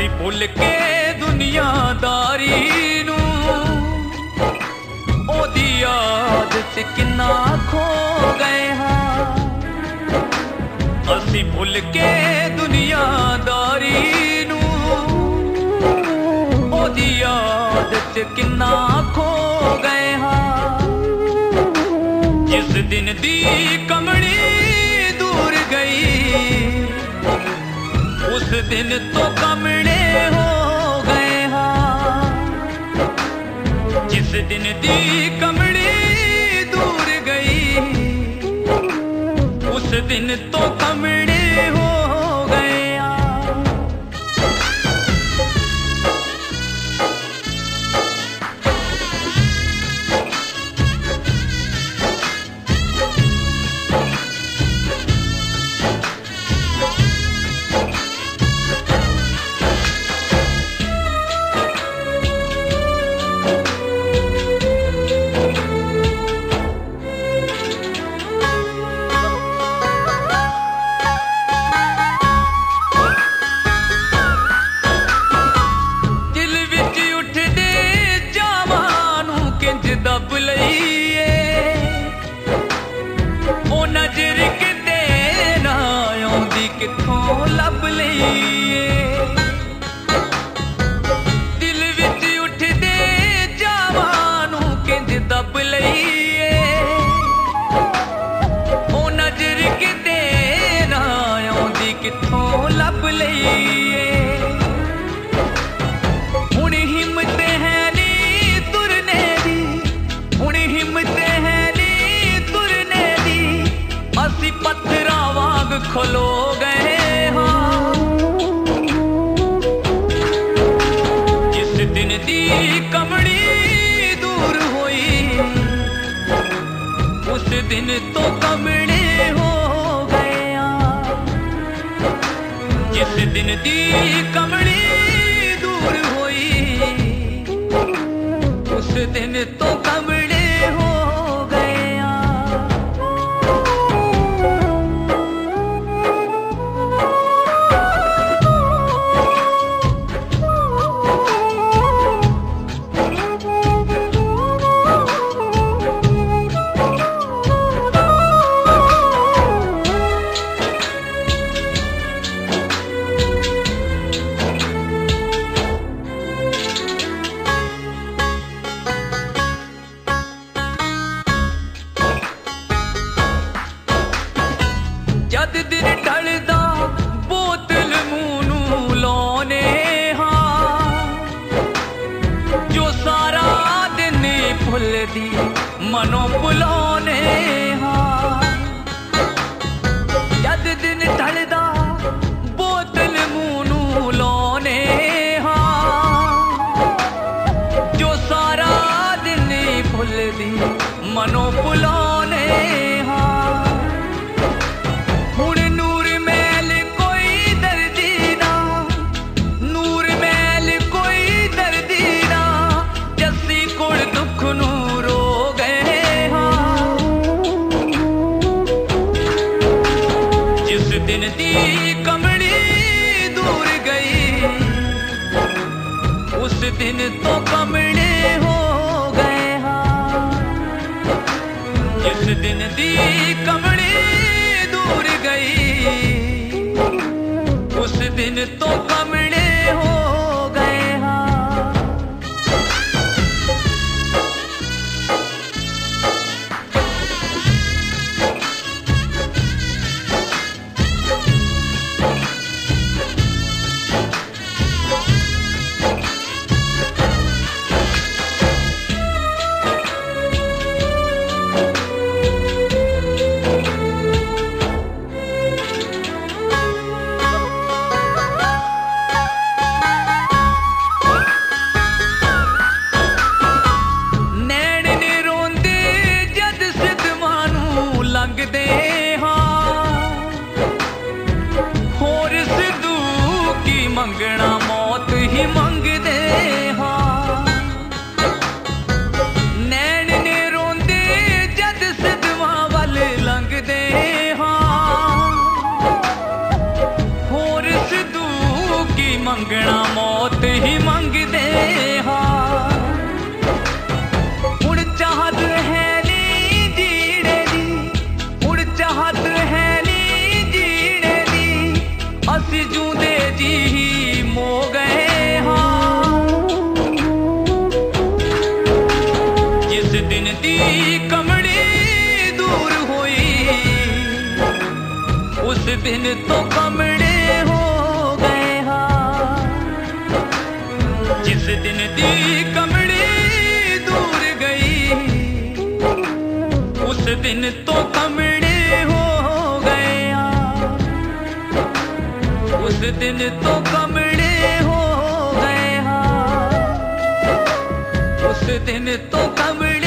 असी भुल के दुनियादारी नू ओदी आदत किन्ना खो गए हाँ। असी भुल के दुनियादारी नू ओदी आदत किन्ना खो गए हाँ। जिस दिन दी कमड़ी दूर गई उस दिन तो कमड़े हो गए हाँ। जिस दिन दी कमड़ी दूर गई उस दिन तो कमड़े हो गए हाँ। लब लईए दिल विच उठदे जावानू किंज दब लईए ओ नजर किते ना आउंदी किथों लब लईए। हुण हिम्मत है नी तुरने दी, हुण हिम्मत है नी तुरने दी, असी पत्थरां वांग खलो गए। कमड़ी दूर हुई उस दिन तो कमड़े हो गया। जिस दिन दी कमड़ी दूर हुई उस दिन तो कमड़े हो गया। जद दिन ढलदा बोतल मूंह नू लाने हाँ, जो सारा दिन भुलदी मनो बुलाने हाँ। जद दिन ढलदा बोतल मूंह नू लाने हाँ, जो सारा दिन भुलदी मनो बुलाने हाँ। दिन दी कमड़ी दूर गई उस दिन तो कमड़े हो गए हाँ। जिस दिन दी कमड़ी दूर गई उस दिन तो कमड़े हो गए हाँ। मंगना मौत ही मंगदे हाँ। नैन ने रोंदे जद सिद्धवां वल लंघदे हाँ। होर सिद्धू की मंग मंगना मौत ही मंगदे हाँ हुण चाहत है नी जीने दी हुण चाहत है नी जीने दी असी जूंदे जी ही मो गए हाँ जिस दिन दी कमड़ी दूर हुई उस दिन तो कमड़े हो गए हाँ जिस दिन दी कमड़ी दूर गई उस दिन तो कमड़े हो गए हाँ उस दिन तो कमड़े हो गए हाँ उस दिन तो कमड़े